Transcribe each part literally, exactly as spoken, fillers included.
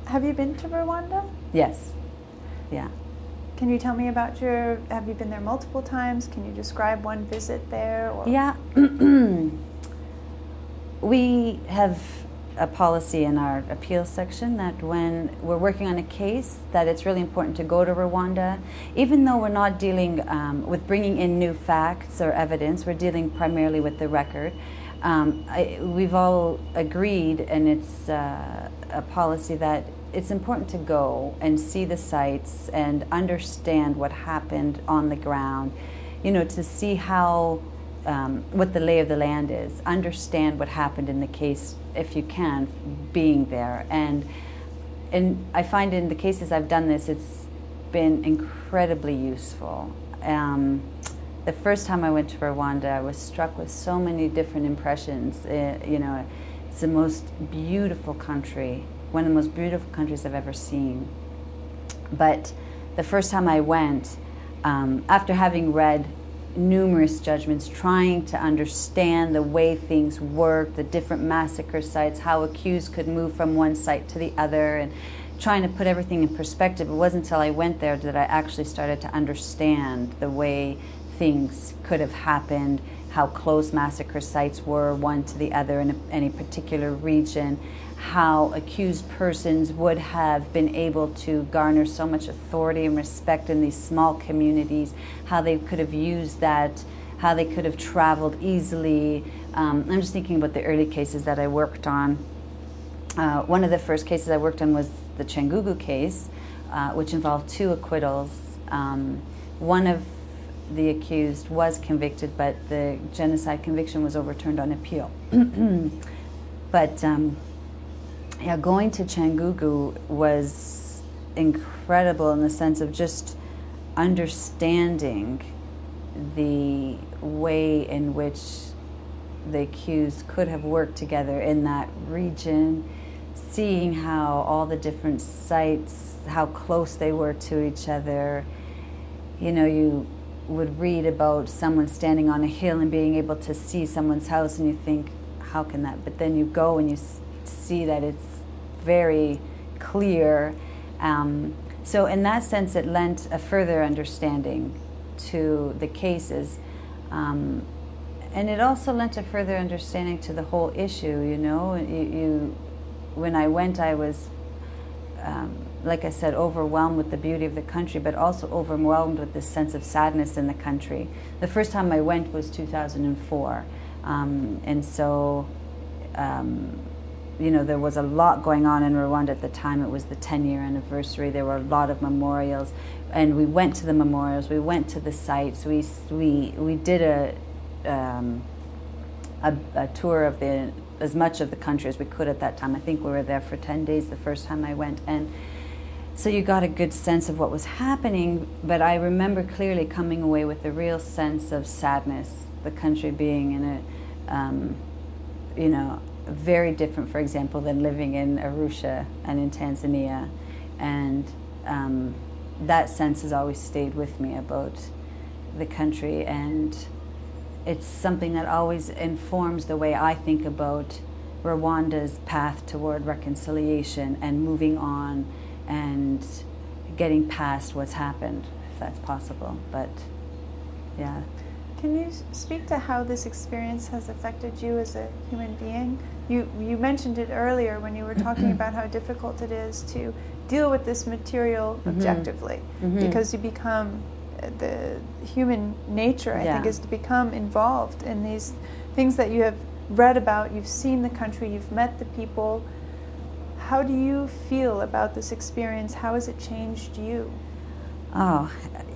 Have you been to Rwanda? Yes. Yeah. Can you tell me about your, have you been there multiple times? Can you describe one visit there? Or? Yeah. We have a policy in our appeals section that when we're working on a case, that it's really important to go to Rwanda. Even though we're not dealing um, with bringing in new facts or evidence, we're dealing primarily with the record. Um, I, we've all agreed, and it's uh, a policy that it's important to go and see the sites and understand what happened on the ground, you know, to see how, um, what the lay of the land is, understand what happened in the case if you can, being there. And, and I find in the cases I've done this, it's been incredibly useful. Um, the first time I went to Rwanda, I was struck with so many different impressions. Uh, you know, it's the most beautiful country, one of the most beautiful countries I've ever seen. But the first time I went, um, after having read numerous judgments, trying to understand the way things work, the different massacre sites, how accused could move from one site to the other, and trying to put everything in perspective, it wasn't until I went there that I actually started to understand the way things could have happened, how close massacre sites were one to the other in a, any particular region, how accused persons would have been able to garner so much authority and respect in these small communities, how they could have used that, how they could have traveled easily. Um, I'm just thinking about the early cases that I worked on. Uh, one of the first cases I worked on was the Cyangugu case, uh, which involved two acquittals. Um, one of the accused was convicted, but the genocide conviction was overturned on appeal. But um, yeah, going to Cyangugu was incredible in the sense of just understanding the way in which the accused could have worked together in that region, seeing how all the different sites, how close they were to each other. You know, you would read about someone standing on a hill and being able to see someone's house, and you think, how can that? But then you go and you see that it's very clear. Um, so in that sense, it lent a further understanding to the cases. Um, and it also lent a further understanding to the whole issue, you know. You, you, when I went, I was, um, like I said, overwhelmed with the beauty of the country, but also overwhelmed with this sense of sadness in the country. The first time I went was two thousand four. Um, and so, um, you know, there was a lot going on in Rwanda at the time. It was the ten-year anniversary. There were a lot of memorials, and we went to the memorials. We went to the sites. We we we did a um, a, a tour of the as much of the country as we could at that time. I think we were there for ten days the first time I went, and so you got a good sense of what was happening. But I remember clearly coming away with a real sense of sadness. The country being in a, um, you know. very different, for example, than living in Arusha and in Tanzania. And um, that sense has always stayed with me about the country, and it's something that always informs the way I think about Rwanda's path toward reconciliation and moving on and getting past what's happened, if that's possible. But yeah. Can you speak to how this experience has affected you as a human being? You you mentioned it earlier when you were talking about how difficult it is to deal with this material mm-hmm. objectively, mm-hmm. because you become, the human nature, I yeah. think, is to become involved in these things that you have read about, you've seen the country, you've met the people. How do you feel about this experience? How has it changed you? Oh,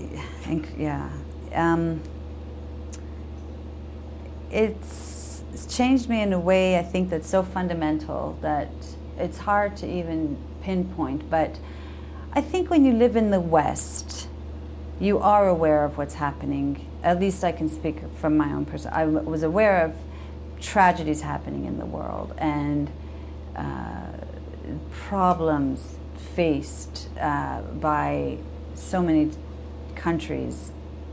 yeah. Um, It's, it's changed me in a way, I think, that's so fundamental that it's hard to even pinpoint. But I think when you live in the West, you are aware of what's happening. At least I can speak from my own person. I was aware of tragedies happening in the world and uh, problems faced uh, by so many countries.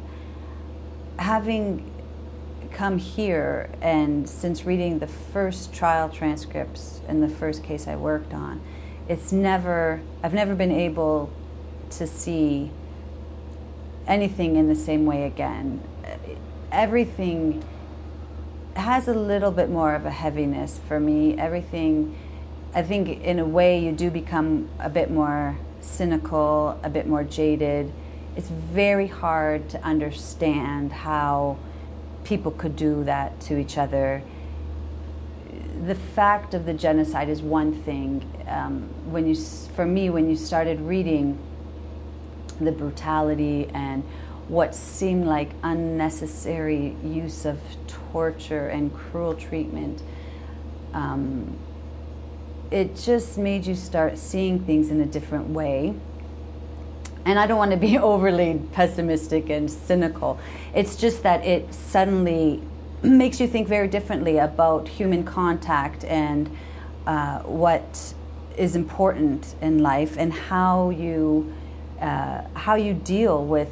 Having come here, and since reading the first trial transcripts in the first case I worked on, it's never, I've never been able to see anything in the same way again. Everything has a little bit more of a heaviness for me. Everything, I think in a way you do become a bit more cynical, a bit more jaded. It's very hard to understand how people could do that to each other. The fact of the genocide is one thing. Um, when you, for me, when you started reading the brutality and what seemed like unnecessary use of torture and cruel treatment, um, it just made you start seeing things in a different way. And I don't want to be overly pessimistic and cynical. It's just that it suddenly makes you think very differently about human contact and uh, what is important in life and how you uh, how you deal with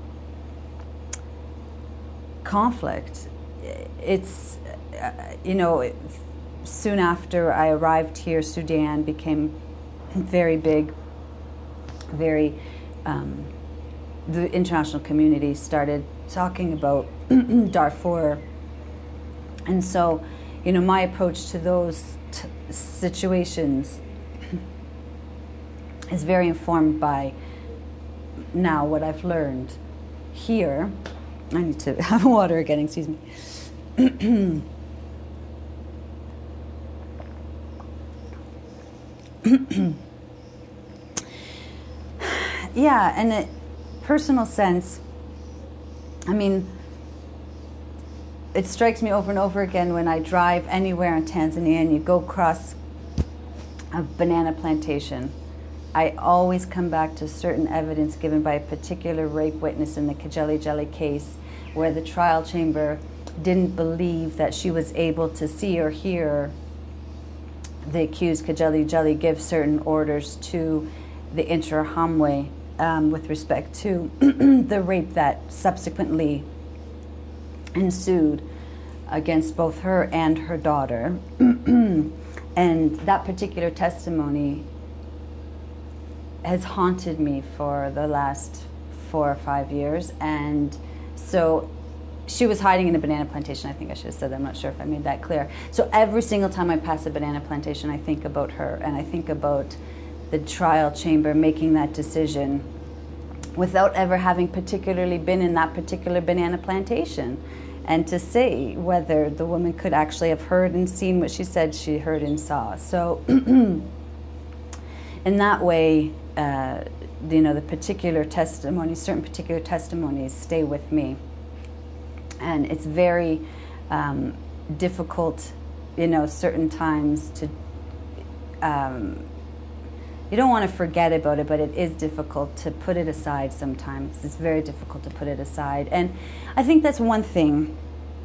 conflict. It's uh, you know, soon after I arrived here, Sudan became very big, very. Um, the international community started talking about Darfur, and so, you know, my approach to those t- situations is very informed by now what I've learned here. I need to have water again, excuse me. Yeah, in a personal sense, I mean, it strikes me over and over again when I drive anywhere in Tanzania and you go across a banana plantation. I always come back to certain evidence given by a particular rape witness in the Kajali Jali case, where the trial chamber didn't believe that she was able to see or hear the accused Kajali Jali give certain orders to the Interahamwe um, with respect to the rape that subsequently ensued against both her and her daughter. And that particular testimony has haunted me for the last four or five years. And so she was hiding in a banana plantation. I think I should have said that. I'm not sure if I made that clear. So every single time I pass a banana plantation, I think about her, and I think about the trial chamber making that decision without ever having particularly been in that particular banana plantation, and to say whether the woman could actually have heard and seen what she said she heard and saw. So in that way, uh, you know, the particular testimonies, certain particular testimonies stay with me. And it's very um, difficult, you know, certain times to, um, you don't want to forget about it, but it is difficult to put it aside sometimes. It's very difficult to put it aside. And I think that's one thing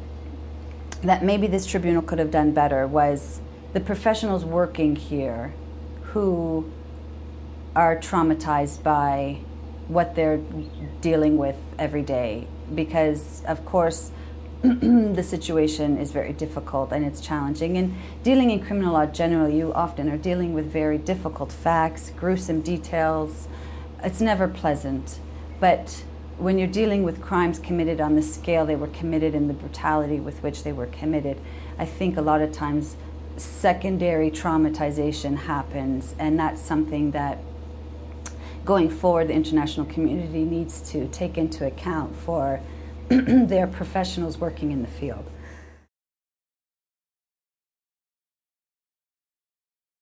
that maybe this tribunal could have done better, was the professionals working here who are traumatized by what they're dealing with every day. Because, of course, the situation is very difficult and it's challenging. And dealing in criminal law generally, you often are dealing with very difficult facts, gruesome details. It's never pleasant. But when you're dealing with crimes committed on the scale they were committed and the brutality with which they were committed, I think a lot of times secondary traumatization happens, and that's something that going forward the international community needs to take into account for their professionals working in the field.